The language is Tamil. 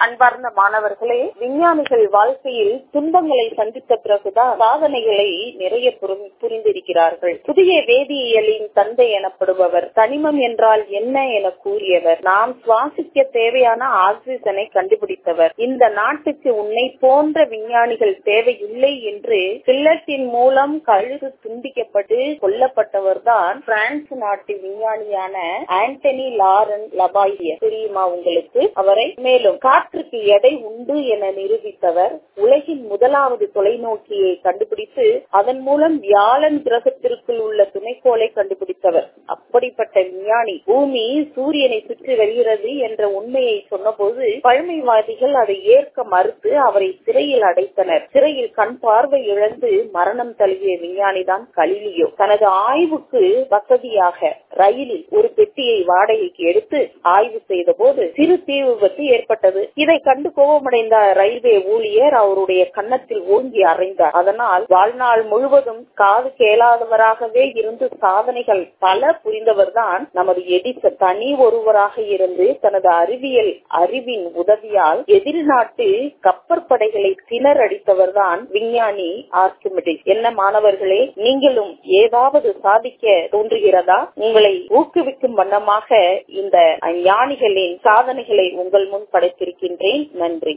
அன்பார்ந்த மாணவர்களே, விஞ்ஞானிகள் வாழ்க்கையில் துன்பங்களை சந்தித்த பிறகுதான் சாதனைகளை நிறைய புரிந்திருக்கிறார்கள். புதிய வேதியியலின் தந்தை எனப்படுபவர், தனிமம் என்றால் என்ன என கூறியவர், நாம் சுவாசிக்க தேவையான ஆக்சிஜனை கண்டுபிடித்தவர், இந்த நாட்டுக்கு உன்னை போன்ற விஞ்ஞானிகள் தேவையில்லை என்று பில்லட்டின் மூலம் கழுகு துண்டிக்கப்பட்டு கொல்லப்பட்டவர் தான் பிரான்ஸ் நாட்டு விஞ்ஞானியான ஆண்டனி லாரன்ஸ் லபாயியர். தெரியுமா உங்களுக்கு அவரை? மேலும் காற்றுக்கு எடை உண்டு என நிரூபித்தவர், உலகின் முதலாவது தொலைநோக்கியை கண்டுபிடித்து அதன் மூலம் வியாழன் கிரகத்திற்குள் உள்ள துணைக்கோளை கண்டுபிடித்தவர். அப்படிப்பட்ட விஞ்ஞானி பூமி சூரியனை சுற்றி வருகிறது என்ற உண்மையை சொன்னபோது பழமைவாதிகள் அதை ஏற்க மறுத்து அவரை சிறையில் அடைத்தனர். சிறையில் கண் பார்வை இழந்து மரணம் தழுவிய விஞ்ஞானிதான் கலிலியோ. தனது ஆய்வுக்கு வசதியாக ரயிலில் ஒரு பெட்டியை வாடகைக்கு எடுத்து ஆய்வு செய்த போது சிறு தீ விபத்து ஏற்பட்டது. இதை கண்டு கோபமடைந்த ரயில்வே ஊழியர் அவருடைய கன்னத்தில் ஓங்கி அறைந்தார். அதனால் வாழ்நாள் முழுவதும் காது கேளாதவராகவே இருந்து சாதனைகள் பல புரிந்தவர் தான் நமது எடிசன். தனி ஒருவராக இருந்து தனது அறிவின் உதவியால் எதிரி நாட்டு கப்பற்படைகளை திணறடித்தவர் தான் விஞ்ஞானி ஆர்க்கிமிடிஸ். என்ன மாணவர்களே, நீங்களும் ஏதாவது சாதிக்க தோன்றுகிறதா? உங்களை ஊக்குவிக்கும் வண்ணமாக இந்த ஞானிகளின் சாதனைகளை உங்கள் முன் படைத்திருக்கின்றேன். நன்றி.